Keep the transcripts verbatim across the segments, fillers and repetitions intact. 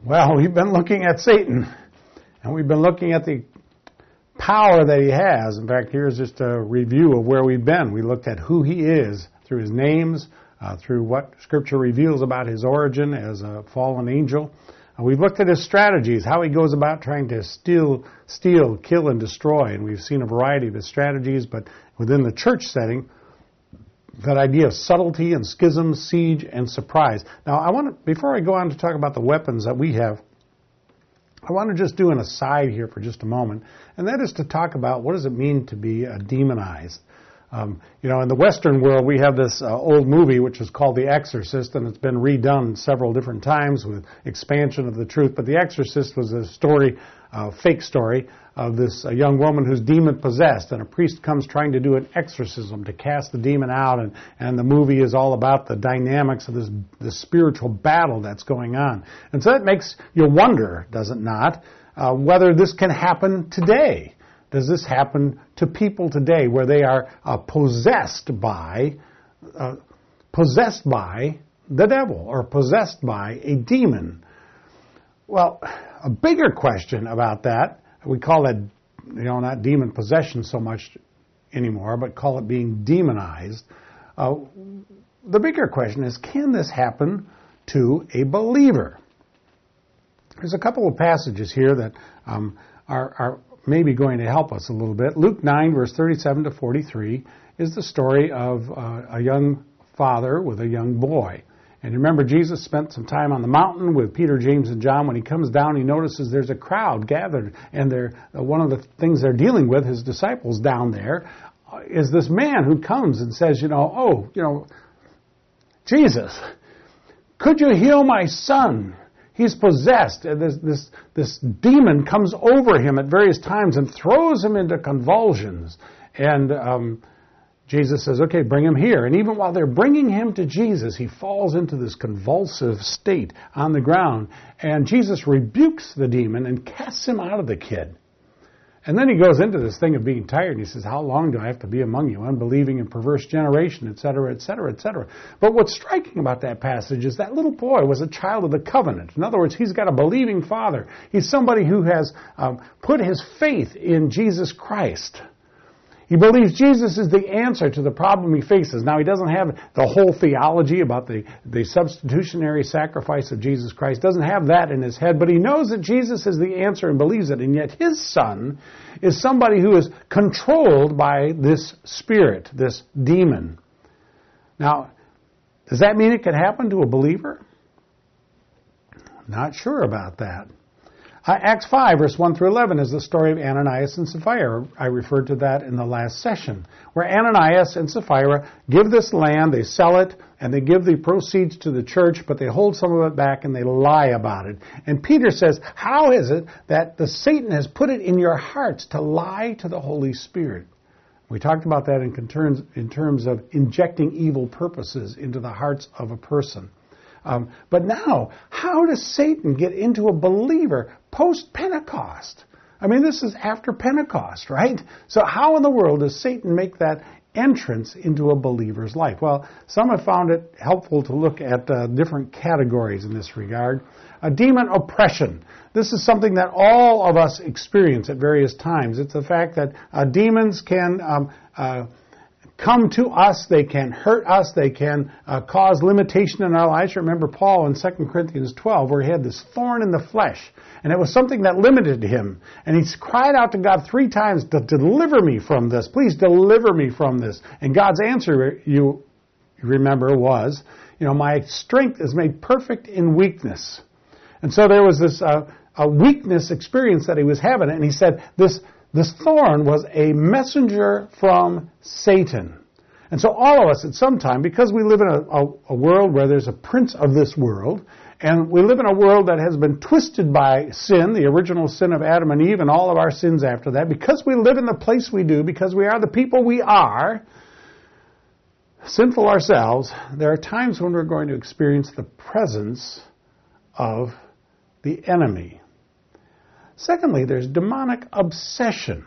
Well, we've been looking at Satan, and we've been looking at the power that he has. In fact, here's just a review of where we've been. We looked at who he is through his names, uh, through what Scripture reveals about his origin as a fallen angel. Uh, we've looked at his strategies, how he goes about trying to steal, steal, kill, and destroy. And we've seen a variety of his strategies, but within the church setting, that idea of subtlety and schism, siege, and surprise. Now, I want to, before I go on to talk about the weapons that we have, I want to just do an aside here for just a moment, and that is to talk about what does it mean to be uh, demonized. Um, you know, in the Western world, we have this uh, old movie which is called The Exorcist, and it's been redone several different times with expansion of the truth. But The Exorcist was a story, a fake story, of this uh, young woman who's demon-possessed, and a priest comes trying to do an exorcism to cast the demon out, and, and the movie is all about the dynamics of this, this spiritual battle that's going on. And so that makes you wonder, does it not, uh, whether this can happen today. Does this happen to people today where they are uh, possessed by, uh, possessed by the devil or possessed by a demon? Well, a bigger question about that, we call it, you know, not demon possession so much anymore, but call it being demonized. Uh, the bigger question is, can this happen to a believer? There's a couple of passages here that um, are, are maybe going to help us a little bit. Luke nine, verse thirty-seven to forty-three is the story of uh, a young father with a young boy. And remember, Jesus spent some time on the mountain with Peter, James, and John. When he comes down, he notices there's a crowd gathered. And they're, uh, one of the things they're dealing with, his disciples down there, uh, is this man who comes and says, you know, oh, you know, Jesus, could you heal my son? He's possessed. And this, this, this demon comes over him at various times and throws him into convulsions. And um, Jesus says, okay, bring him here. And even while they're bringing him to Jesus, he falls into this convulsive state on the ground. And Jesus rebukes the demon and casts him out of the kid. And then he goes into this thing of being tired, and he says, how long do I have to be among you, unbelieving and perverse generation, et cetera, et cetera, et cetera. But what's striking about that passage is that little boy was a child of the covenant. In other words, he's got a believing father. He's somebody who has um, put his faith in Jesus Christ. He believes Jesus is the answer to the problem he faces. Now, he doesn't have the whole theology about the, the substitutionary sacrifice of Jesus Christ. Doesn't have that in his head, but he knows that Jesus is the answer and believes it. And yet his son is somebody who is controlled by this spirit, this demon. Now, does that mean it can happen to a believer? Not sure about that. Uh, Acts five, verse one through eleven is the story of Ananias and Sapphira. I referred to that in the last session, where Ananias and Sapphira give this land, they sell it, and they give the proceeds to the church, but they hold some of it back and they lie about it. And Peter says, how is it that the Satan has put it in your hearts to lie to the Holy Spirit? We talked about that in terms, in terms of injecting evil purposes into the hearts of a person. Um, but now, how does Satan get into a believer post-Pentecost? I mean, this is after Pentecost, right? So how in the world does Satan make that entrance into a believer's life? Well, some have found it helpful to look at uh, different categories in this regard. Uh, demon oppression. This is something that all of us experience at various times. It's the fact that uh, demons can um, uh, come to us, they can hurt us, they can uh, cause limitation in our lives. Remember Paul in Second Corinthians twelve, where he had this thorn in the flesh, and it was something that limited him. And he cried out to God three times to deliver me from this. Please deliver me from this. And God's answer, you remember, was, you know, my strength is made perfect in weakness. And so there was this uh, a weakness experience that he was having, and he said this This thorn was a messenger from Satan. And so all of us at some time, because we live in a, a, a world where there's a prince of this world, and we live in a world that has been twisted by sin, the original sin of Adam and Eve, and all of our sins after that, because we live in the place we do, because we are the people we are, sinful ourselves, there are times when we're going to experience the presence of the enemy. Secondly, there's demonic obsession.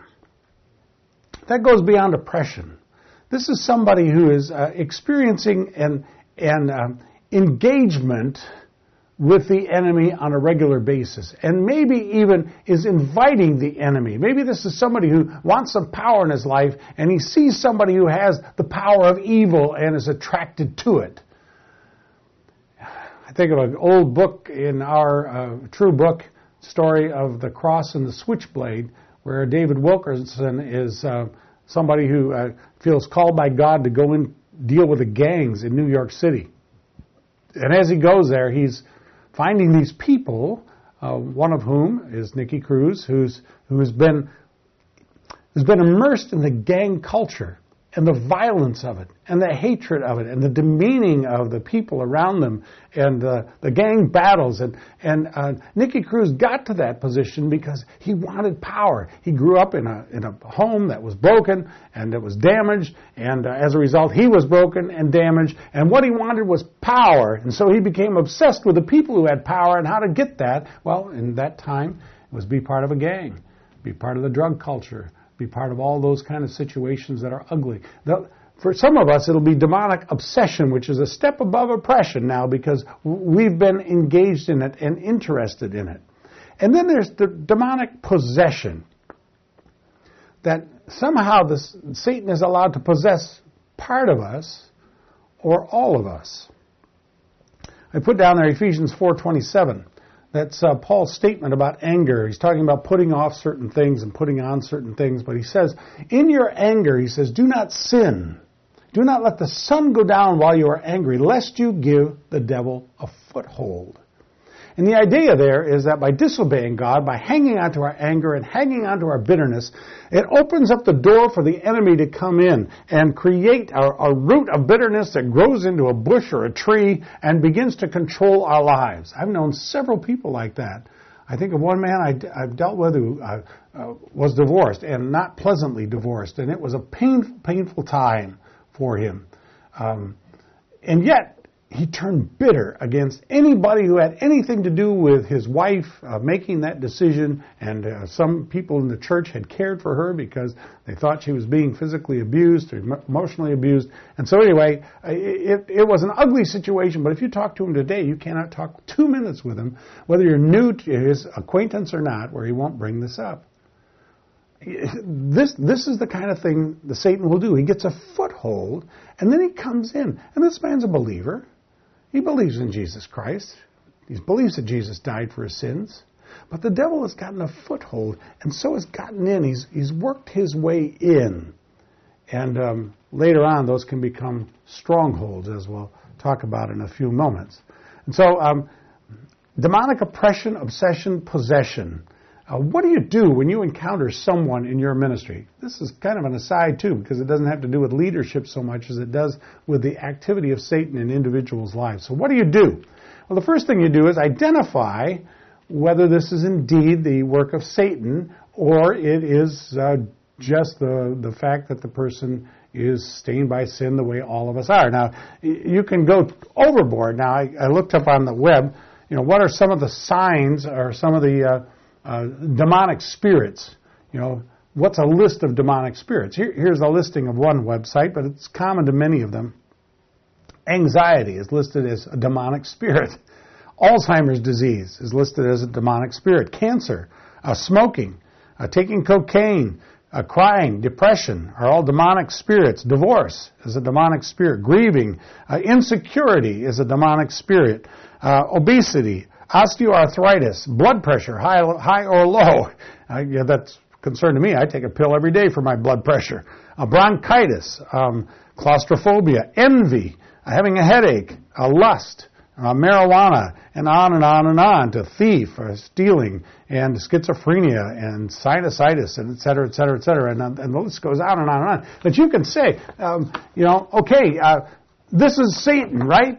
That goes beyond oppression. This is somebody who is uh, experiencing an, an um, engagement with the enemy on a regular basis, and maybe even is inviting the enemy. Maybe this is somebody who wants some power in his life, and he sees somebody who has the power of evil and is attracted to it. I think of an old book in our uh, True Book story of the Cross and the Switchblade, where David Wilkerson is uh, somebody who uh, feels called by God to go and deal with the gangs in New York City. And as he goes there, he's finding these people, uh, one of whom is Nicky Cruz, who's who's been who's been immersed in the gang culture and the violence of it and the hatred of it and the demeaning of the people around them and uh, the gang battles. And, and uh, Nicky Cruz got to that position because he wanted power. He grew up in a in a home that was broken and that was damaged, and uh, as a result, he was broken and damaged, and what he wanted was power. And so he became obsessed with the people who had power and how to get that. Well, in that time, it was be part of a gang, be part of the drug culture, be part of all those kind of situations that are ugly. The, for some of us, it'll be demonic obsession, which is a step above oppression now because we've been engaged in it and interested in it. And then there's the demonic possession, that somehow this, Satan is allowed to possess part of us or all of us. I put down there Ephesians four twenty-seven. That's uh, Paul's statement about anger. He's talking about putting off certain things and putting on certain things. But he says, in your anger, he says, do not sin. Do not let the sun go down while you are angry, lest you give the devil a foothold. And the idea there is that by disobeying God, by hanging on to our anger and hanging on to our bitterness, it opens up the door for the enemy to come in and create a, a root of bitterness that grows into a bush or a tree and begins to control our lives. I've known several people like that. I think of one man I, I've dealt with who uh, uh, was divorced, and not pleasantly divorced, and it was a pain, painful time for him. Um, and yet, he turned bitter against anybody who had anything to do with his wife uh, making that decision, and uh, some people in the church had cared for her because they thought she was being physically abused or emotionally abused. And so anyway, it, it was an ugly situation, but if you talk to him today, you cannot talk two minutes with him, whether you're new to his acquaintance or not, where he won't bring this up. This this is the kind of thing the Satan will do. He gets a foothold, and then he comes in. And this man's a believer. He believes in Jesus Christ. He believes that Jesus died for his sins. But the devil has gotten a foothold, and so has gotten in. He's he's worked his way in. And um, later on, those can become strongholds, as we'll talk about in a few moments. And so, um, demonic oppression, obsession, possession. Uh, what do you do when you encounter someone in your ministry? This is kind of an aside, too, because it doesn't have to do with leadership so much as it does with the activity of Satan in individuals' lives. So what do you do? Well, the first thing you do is identify whether this is indeed the work of Satan or it is uh, just the, the fact that the person is stained by sin the way all of us are. Now, you can go overboard. Now, I, I looked up on the web, you know, what are some of the signs or some of the uh, Uh, demonic spirits. You know, what's a list of demonic spirits? Here, here's a listing of one website, but it's common to many of them. Anxiety is listed as a demonic spirit. Alzheimer's disease is listed as a demonic spirit. Cancer, uh, smoking, uh, taking cocaine, uh, crying, depression are all demonic spirits. Divorce is a demonic spirit. Grieving, uh, insecurity is a demonic spirit. Uh, obesity, osteoarthritis, blood pressure, high, high or low. Uh, yeah, that's concern to me. I take a pill every day for my blood pressure. Uh, bronchitis, um, claustrophobia, envy, uh, having a headache, uh, lust, uh, marijuana, and on and on and on to thief, or stealing, and schizophrenia, and sinusitis, and et cetera, et cetera, et cetera. And, and the list goes on and on and on. But you can say, um, you know, okay, uh, this is Satan, right?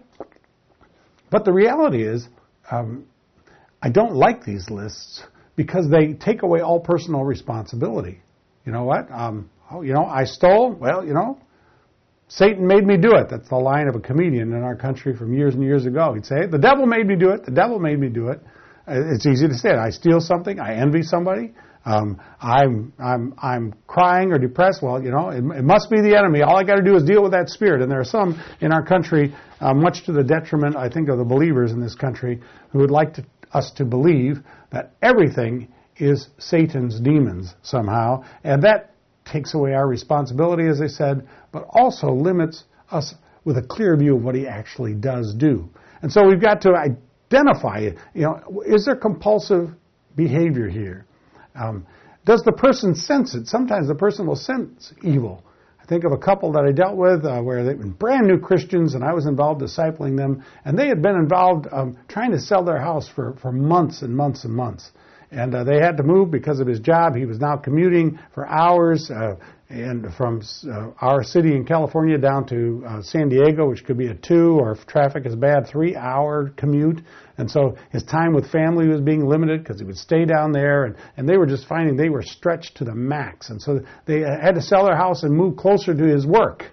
But the reality is, Um, I don't like these lists because they take away all personal responsibility. You know what? Um, oh, you know, I stole. Well, you know, Satan made me do it. That's the line of a comedian in our country from years and years ago. He'd say, the devil made me do it. The devil made me do it. Uh, it's easy to say it. I steal something. I envy somebody. Um, I'm I'm I'm crying or depressed. Well, you know, it, it must be the enemy. All I got to do is deal with that spirit. And there are some in our country, uh, much to the detriment, I think, of the believers in this country, who would like to, us to believe that everything is Satan's demons somehow, and that takes away our responsibility, as I said, but also limits us with a clear view of what he actually does do. And so we've got to identify it. You know, is there compulsive behavior here? Um, does the person sense it? Sometimes the person will sense evil. I think of a couple that I dealt with uh, where they were brand new Christians, and I was involved discipling them, and they had been involved um, trying to sell their house for, for months and months and months. And uh, they had to move because of his job. He was now commuting for hours uh, and from uh, our city in California down to uh, San Diego, which could be a two, or if traffic is bad, three-hour commute. And so his time with family was being limited because he would stay down there, and, and they were just finding they were stretched to the max. And so they had to sell their house and move closer to his work.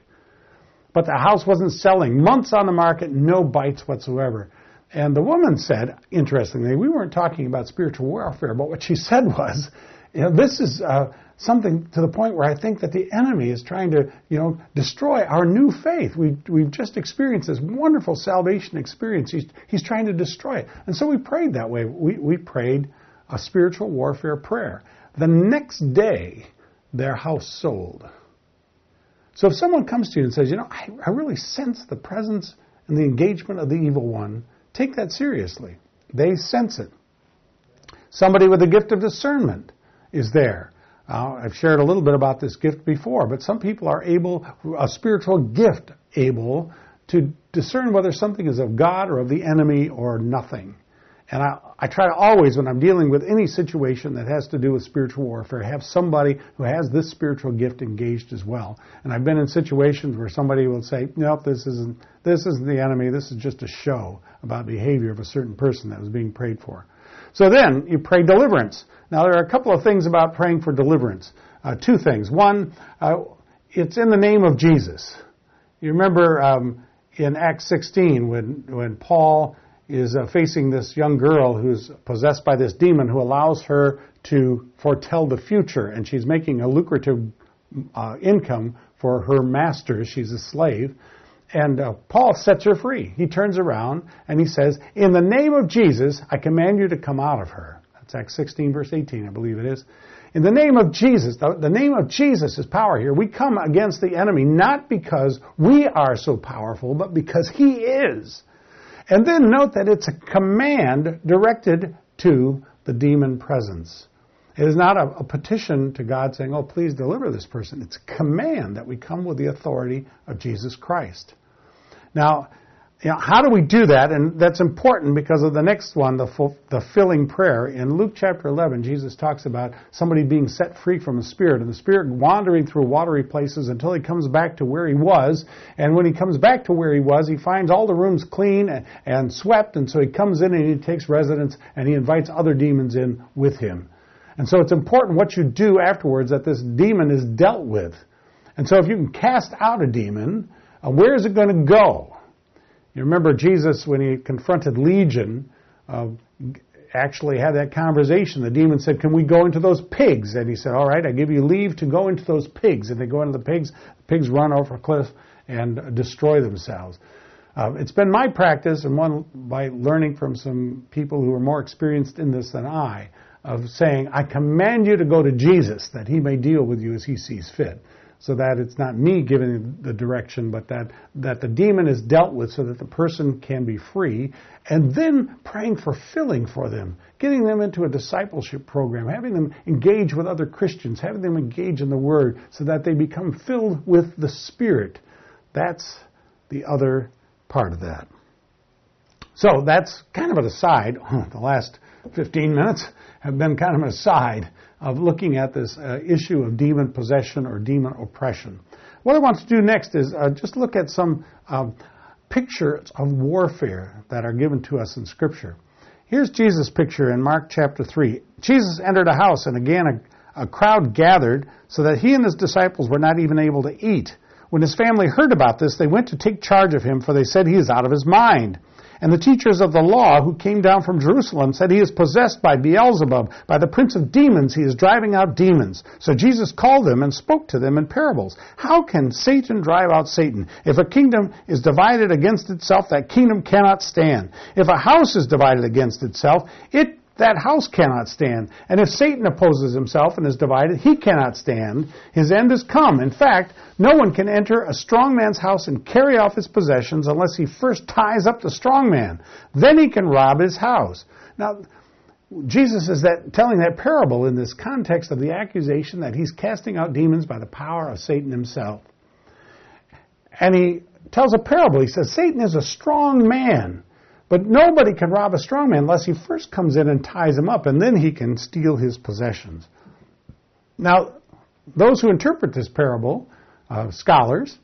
But the house wasn't selling. Months on the market, no bites whatsoever. And the woman said, interestingly, we weren't talking about spiritual warfare, but what she said was, you know, this is uh, something to the point where I think that the enemy is trying to, you know, destroy our new faith. We, we've just experienced this wonderful salvation experience. He's, he's trying to destroy it. And so we prayed that way. We, we prayed a spiritual warfare prayer. The next day, their house sold. So if someone comes to you and says, you know, I, I really sense the presence and the engagement of the evil one, take that seriously. They sense it. Somebody with the gift of discernment is there. Uh, I've shared a little bit about this gift before, but some people are able, a spiritual gift, able to discern whether something is of God or of the enemy or nothing. And I, I try to always, when I'm dealing with any situation that has to do with spiritual warfare, have somebody who has this spiritual gift engaged as well. And I've been in situations where somebody will say, nope, this isn't, this isn't the enemy, this is just a show about behavior of a certain person that was being prayed for. So then, you pray deliverance. Now, there are a couple of things about praying for deliverance. Uh, two things. One, uh, it's in the name of Jesus. You remember um, in Acts sixteen when, when Paul is uh, facing this young girl who's possessed by this demon who allows her to foretell the future, and she's making a lucrative uh, income for her master. She's a slave. And uh, Paul sets her free. He turns around and he says, in the name of Jesus, I command you to come out of her. That's Acts sixteen, verse eighteen, I believe it is. In the name of Jesus, the, the name of Jesus is power here. We come against the enemy not because we are so powerful, but because he is. And then note that it's a command directed to the demon presence. It is not a, a petition to God saying, oh, please deliver this person. It's a command that we come with the authority of Jesus Christ. Now, you know, how do we do that? And that's important because of the next one, the, full, the filling prayer. In Luke chapter eleven, Jesus talks about somebody being set free from a spirit, and the spirit wandering through watery places until he comes back to where he was. And when he comes back to where he was, he finds all the rooms clean and, and swept, and so he comes in and he takes residence, and he invites other demons in with him. And so it's important what you do afterwards, that this demon is dealt with. And so if you can cast out a demon, uh, where is it going to go? You remember Jesus, when he confronted Legion, uh, actually had that conversation. The demon said, can we go into those pigs? And he said, all right, I give you leave to go into those pigs. And they go into the pigs. The pigs run over a cliff and destroy themselves. Uh, it's been my practice, and one by learning from some people who are more experienced in this than I, of saying, I command you to go to Jesus, that he may deal with you as he sees fit. So that it's not me giving the direction, but that, that the demon is dealt with so that the person can be free. And then praying for filling for them, getting them into a discipleship program, having them engage with other Christians, having them engage in the Word so that they become filled with the Spirit. That's the other part of that. So that's kind of an aside. The last fifteen minutes have been kind of an aside of looking at this uh, issue of demon possession or demon oppression. What I want to do next is uh, just look at some uh, pictures of warfare that are given to us in Scripture. Here's Jesus' picture in Mark chapter three. Jesus entered a house, and again a, a crowd gathered so that he and his disciples were not even able to eat. When his family heard about this, they went to take charge of him, for they said he is out of his mind. And the teachers of the law who came down from Jerusalem said, he is possessed by Beelzebub. By the prince of demons he is driving out demons. So Jesus called them and spoke to them in parables. How can Satan drive out Satan? If a kingdom is divided against itself, that kingdom cannot stand. If a house is divided against itself, it that house cannot stand. And if Satan opposes himself and is divided, he cannot stand. His end is come. In fact, no one can enter a strong man's house and carry off his possessions unless he first ties up the strong man. Then he can rob his house. Now, Jesus is that, telling that parable in this context of the accusation that he's casting out demons by the power of Satan himself. And he tells a parable. He says, Satan is a strong man. But nobody can rob a strong man unless he first comes in and ties him up, and then he can steal his possessions. Now, those who interpret this parable, uh, scholars,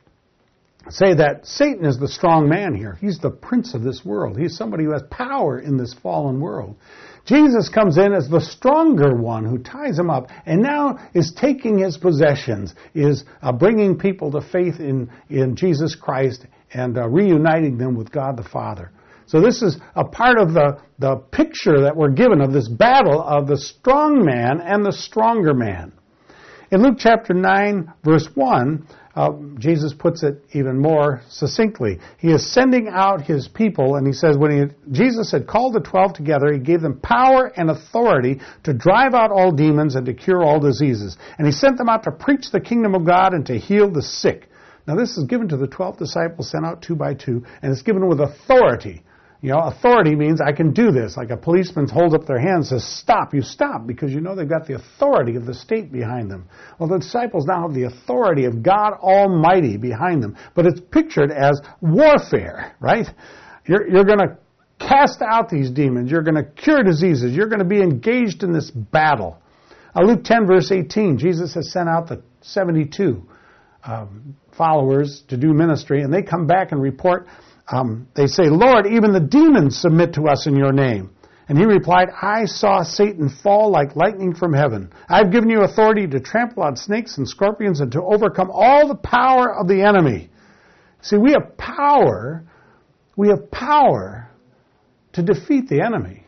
say that Satan is the strong man here. He's the prince of this world. He's somebody who has power in this fallen world. Jesus comes in as the stronger one who ties him up and now is taking his possessions, is uh, bringing people to faith in, in Jesus Christ and uh, reuniting them with God the Father. So this is a part of the, the picture that we're given of this battle of the strong man and the stronger man. In Luke chapter nine, verse one, uh, Jesus puts it even more succinctly. He is sending out his people, and he says, when he, Jesus had called the twelve together, he gave them power and authority to drive out all demons and to cure all diseases. And he sent them out to preach the kingdom of God and to heal the sick. Now this is given to the twelve disciples sent out two by two, and it's given with authority. You know, authority means I can do this. Like a policeman holds up their hand and says, stop, you stop, because you know they've got the authority of the state behind them. Well, the disciples now have the authority of God Almighty behind them. But it's pictured as warfare, right? You're, you're going to cast out these demons. You're going to cure diseases. You're going to be engaged in this battle. Uh, Luke ten, verse eighteen, Jesus has sent out the seventy-two um, followers to do ministry, and they come back and report. Um, they say, Lord, even the demons submit to us in your name. And he replied, I saw Satan fall like lightning from heaven. I've given you authority to trample on snakes and scorpions and to overcome all the power of the enemy. See, we have power. We have power to defeat the enemy.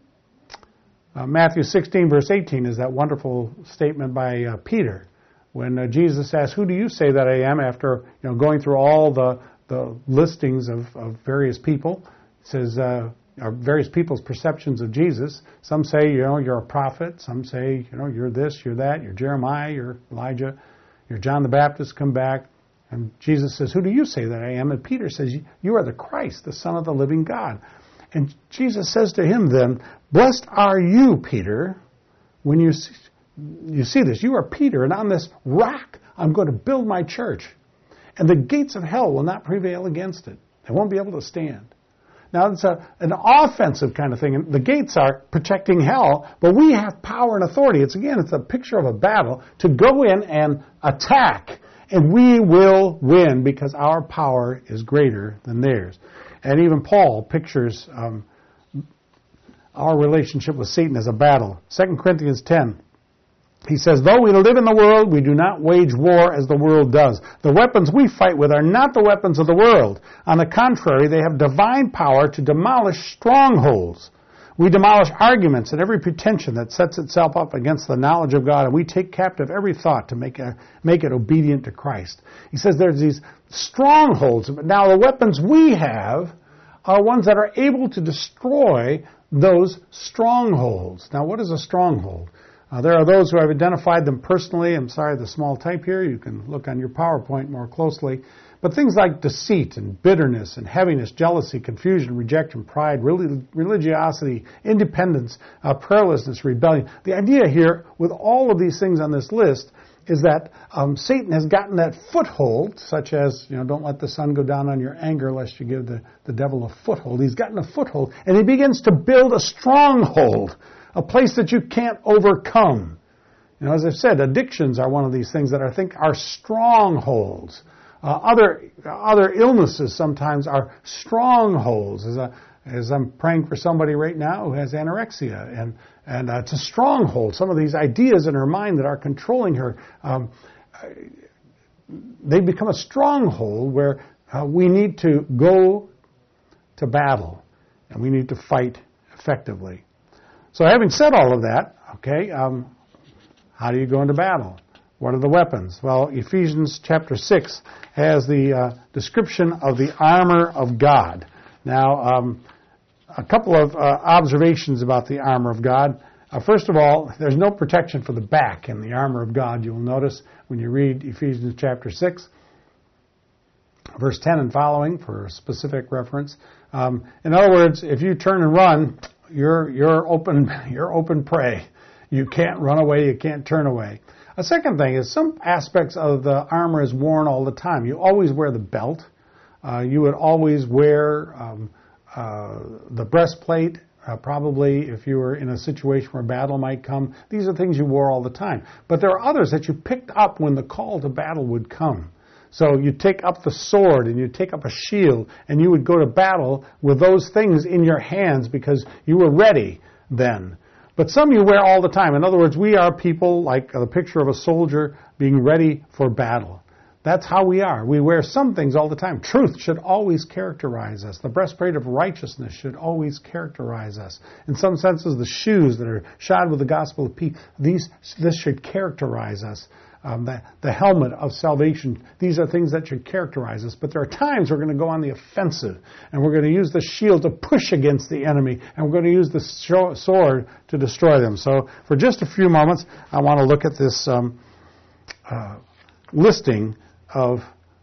Uh, Matthew sixteen, verse eighteen is that wonderful statement by uh, Peter when uh, Jesus asked, who do you say that I am? After you know going through all the the listings of, of various people. It says, uh, various people's perceptions of Jesus. Some say, you know, you're a prophet. Some say, you know, you're this, you're that. You're Jeremiah, you're Elijah, you're John the Baptist, come back. And Jesus says, who do you say that I am? And Peter says, you are the Christ, the Son of the living God. And Jesus says to him then, blessed are you, Peter, when you see, you see this. You are Peter, and on this rock I'm going to build my church. And the gates of hell will not prevail against it. They won't be able to stand. Now, it's a, an offensive kind of thing. And the gates are protecting hell, but we have power and authority. It's, again, it's a picture of a battle to go in and attack. And we will win because our power is greater than theirs. And even Paul pictures um, our relationship with Satan as a battle. Second Corinthians ten. He says, though we live in the world, we do not wage war as the world does. The weapons we fight with are not the weapons of the world. On the contrary, they have divine power to demolish strongholds. We demolish arguments and every pretension that sets itself up against the knowledge of God, and we take captive every thought to make, a, make it obedient to Christ. He says there's these strongholds. Now, the weapons we have are ones that are able to destroy those strongholds. Now, what is a stronghold? Uh, there are those who have identified them personally. I'm sorry, the small type here. You can look on your PowerPoint more closely. But things like deceit and bitterness and heaviness, jealousy, confusion, rejection, pride, religiosity, independence, uh, prayerlessness, rebellion. The idea here with all of these things on this list is that um, Satan has gotten that foothold, such as, you know, don't let the sun go down on your anger lest you give the, the devil a foothold. He's gotten a foothold, and he begins to build a stronghold, a place that you can't overcome. You know, as I've said, addictions are one of these things that I think are strongholds. Uh, other other illnesses sometimes are strongholds. As, a, as I'm praying for somebody right now who has anorexia, and and uh, it's a stronghold. Some of these ideas in her mind that are controlling her, um, they become a stronghold where uh, we need to go to battle, and we need to fight effectively. So having said all of that, okay, um, how do you go into battle? What are the weapons? Well, Ephesians chapter six has the uh, description of the armor of God. Now, um, a couple of uh, observations about the armor of God. Uh, first of all, there's no protection for the back in the armor of God. You'll notice when you read Ephesians chapter six, verse ten and following, for a specific reference. Um, in other words, if you turn and run, you're you're open you're open prey. You can't run away. You can't turn away. A second thing is some aspects of the armor is worn all the time. You always wear the belt. Uh, you would always wear um, uh, the breastplate. Uh, probably if you were in a situation where battle might come. These are things you wore all the time. But there are others that you picked up when the call to battle would come. So you take up the sword and you take up a shield and you would go to battle with those things in your hands because you were ready then. But some you wear all the time. In other words, we are people like the picture of a soldier being ready for battle. That's how we are. We wear some things all the time. Truth should always characterize us. The breastplate of righteousness should always characterize us. In some senses, the shoes that are shod with the gospel of peace, these, this should characterize us. Um, the, the helmet of salvation, these are things that should characterize us. But there are times we're going to go on the offensive, and we're going to use the shield to push against the enemy, and we're going to use the sword to destroy them. So for just a few moments, I want to look at this um, uh, listing of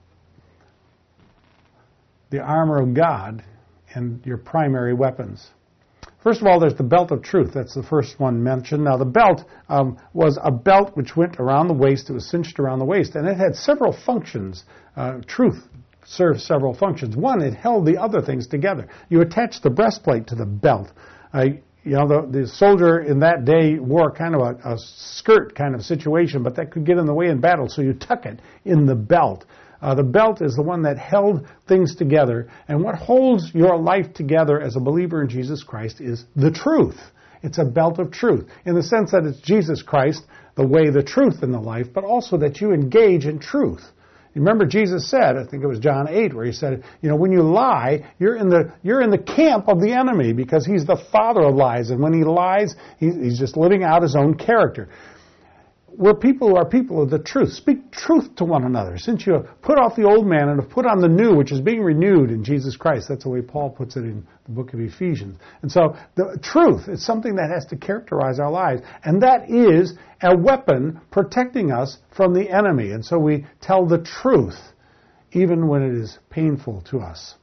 the armor of God and your primary weapons. First of all, there's the belt of truth. That's the first one mentioned. Now, the belt um, was a belt which went around the waist. It was cinched around the waist, and it had several functions. Uh, truth served several functions. One, it held the other things together. You attached the breastplate to the belt. Uh, you know, the, the soldier in that day wore kind of a, a skirt kind of situation, but that could get in the way in battle, so you tuck it in the belt. Uh, the belt is the one that held things together, and what holds your life together as a believer in Jesus Christ is the truth. It's a belt of truth, in the sense that it's Jesus Christ, the way, the truth, and the life, but also that you engage in truth. You remember Jesus said, I think it was John eight, where he said, you know, when you lie, you're in the you're in the camp of the enemy, because he's the father of lies, and when he lies, he, he's just living out his own character. We're people who are people of the truth. Speak truth to one another. Since you have put off the old man and have put on the new, which is being renewed in Jesus Christ. That's the way Paul puts it in the book of Ephesians. And so the truth is something that has to characterize our lives. And that is a weapon protecting us from the enemy. And so we tell the truth even when it is painful to us.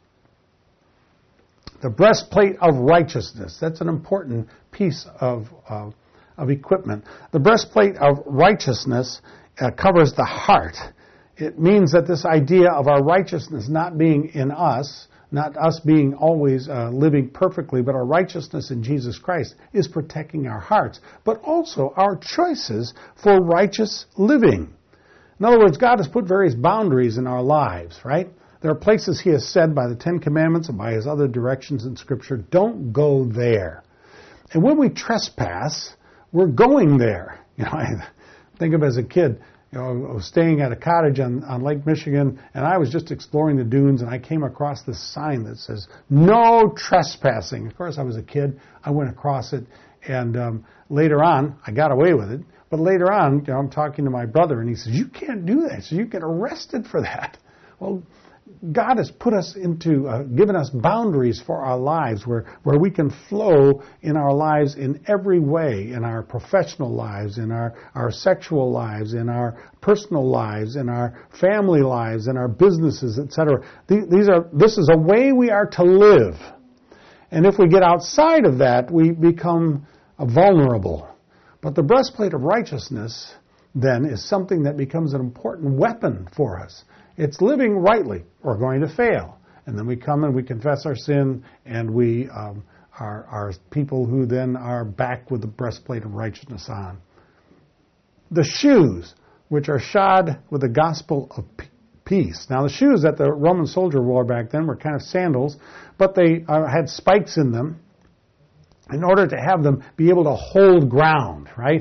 The breastplate of righteousness. That's an important piece of uh, of equipment. The breastplate of righteousness uh, covers the heart. It means that this idea of our righteousness not being in us, not us being always uh, living perfectly, but our righteousness in Jesus Christ is protecting our hearts, but also our choices for righteous living. In other words, God has put various boundaries in our lives, right? There are places He has said by the Ten Commandments and by His other directions in Scripture, don't go there. And when we trespass, we're going there. You know, I think of as a kid, you know, I was staying at a cottage on, on Lake Michigan, and I was just exploring the dunes, and I came across this sign that says, no trespassing. Of course, I was a kid. I went across it, and um, later on, I got away with it. But later on, you know, I'm talking to my brother, and he says, you can't do that. So you get arrested for that. Well, God has put us into, uh, given us boundaries for our lives where, where we can flow in our lives in every way, in our professional lives, in our, our sexual lives, in our personal lives, in our family lives, in our businesses, et cetera. These are, this is a way we are to live. And if we get outside of that, we become uh, vulnerable. But the breastplate of righteousness, then, is something that becomes an important weapon for us. It's living rightly. We're going to fail. And then we come and we confess our sin, and we um, are, are people who then are back with the breastplate of righteousness on. The shoes, which are shod with the gospel of peace. Now, the shoes that the Roman soldier wore back then were kind of sandals, but they uh, had spikes in them in order to have them be able to hold ground, right?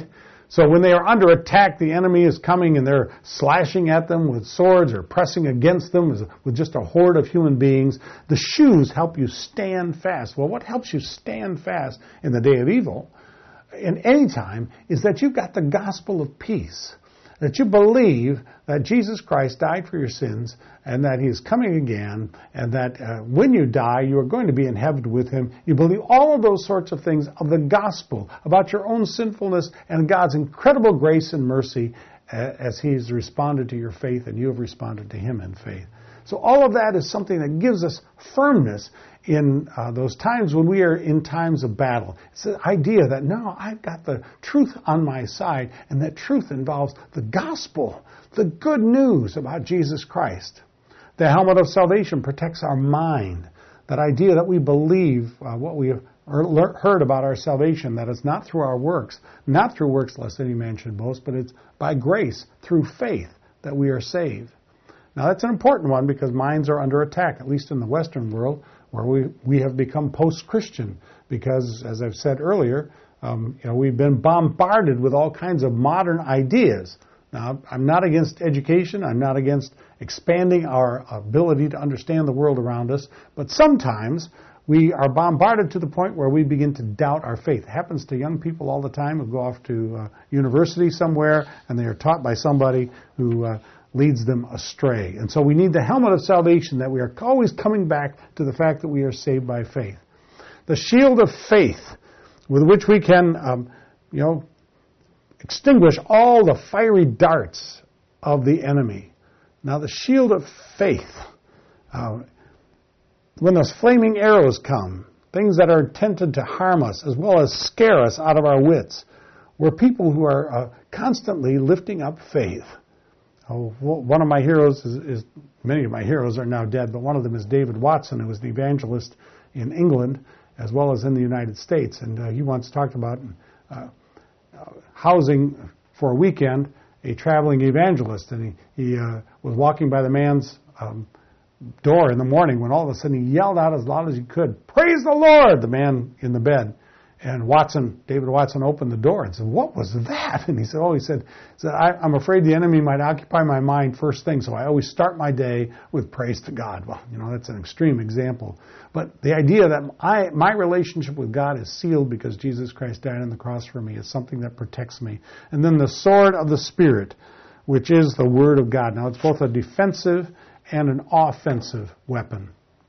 So when they are under attack, the enemy is coming and they're slashing at them with swords or pressing against them with just a horde of human beings. The shoes help you stand fast. Well, what helps you stand fast in the day of evil, in any time, is that you've got the gospel of peace. That you believe that Jesus Christ died for your sins and that He is coming again and that uh, when you die, you are going to be in heaven with Him. You believe all of those sorts of things of the gospel about your own sinfulness and God's incredible grace and mercy uh, as He's responded to your faith and you have responded to Him in faith. So all of that is something that gives us firmness in uh, those times when we are in times of battle. It's the idea that, no, I've got the truth on my side, and that truth involves the gospel, the good news about Jesus Christ. The helmet of salvation protects our mind. That idea that we believe uh, what we have heard about our salvation, that it's not through our works, not through works lest any man should boast, but it's by grace, through faith, that we are saved. Now that's an important one because minds are under attack, at least in the Western world, where we, we have become post-Christian because, as I've said earlier, um, you know, we've been bombarded with all kinds of modern ideas. Now, I'm not against education. I'm not against expanding our ability to understand the world around us. But sometimes we are bombarded to the point where we begin to doubt our faith. It happens to young people all the time who go off to uh, university somewhere and they are taught by somebody who uh, leads them astray. And so we need the helmet of salvation, that we are always coming back to the fact that we are saved by faith. The shield of faith with which we can, um, you know, extinguish all the fiery darts of the enemy. Now the shield of faith, uh, when those flaming arrows come, things that are intended to harm us as well as scare us out of our wits, we're people who are uh, constantly lifting up faith. Oh, one of my heroes is, is, many of my heroes are now dead, but one of them is David Watson, who was the evangelist in England as well as in the United States. And uh, he once talked about uh, housing for a weekend a traveling evangelist. And he, he uh, was walking by the man's um, door in the morning when all of a sudden he yelled out as loud as he could, "Praise the Lord!" the man in the bed. And Watson, David Watson opened the door and said, "What was that?" And he said, oh, he said, he said I, I'm afraid the enemy might occupy my mind first thing, so I always start my day with praise to God. Well, you know, that's an extreme example. But the idea that I, my relationship with God is sealed because Jesus Christ died on the cross for me is something that protects me. And then the sword of the Spirit, which is the Word of God. Now, it's both a defensive and an offensive weapon.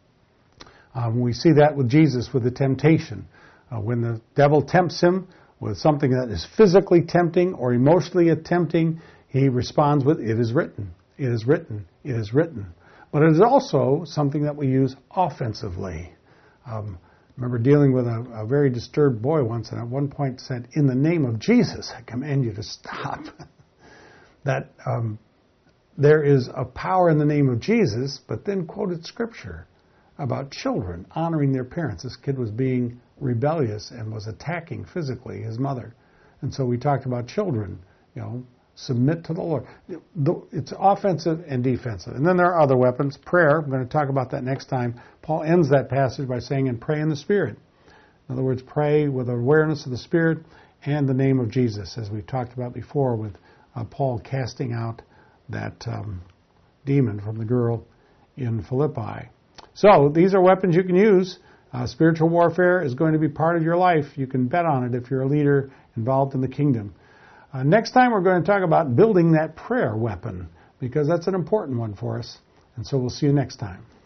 Um, we see that with Jesus with the temptation. Uh, when the devil tempts him with something that is physically tempting or emotionally tempting, he responds with, "It is written, it is written, it is written." But it is also something that we use offensively. Um, I remember dealing with a, a very disturbed boy once, and at one point said, "In the name of Jesus, I command you to stop." that um, there is a power in the name of Jesus, but then quoted Scripture about children honoring their parents. This kid was being rebellious and was attacking physically his mother. And so we talked about children, you know, submit to the Lord. It's offensive and defensive. And then there are other weapons. Prayer, I'm going to talk about that next time. Paul ends that passage by saying, "And pray in the Spirit." In other words, pray with awareness of the Spirit and the name of Jesus, as we've talked about before with uh, Paul casting out that um, demon from the girl in Philippi. So these are weapons you can use. Uh, spiritual warfare is going to be part of your life. You can bet on it if you're a leader involved in the kingdom. Uh, next time we're going to talk about building that prayer weapon, because that's an important one for us. And so we'll see you next time.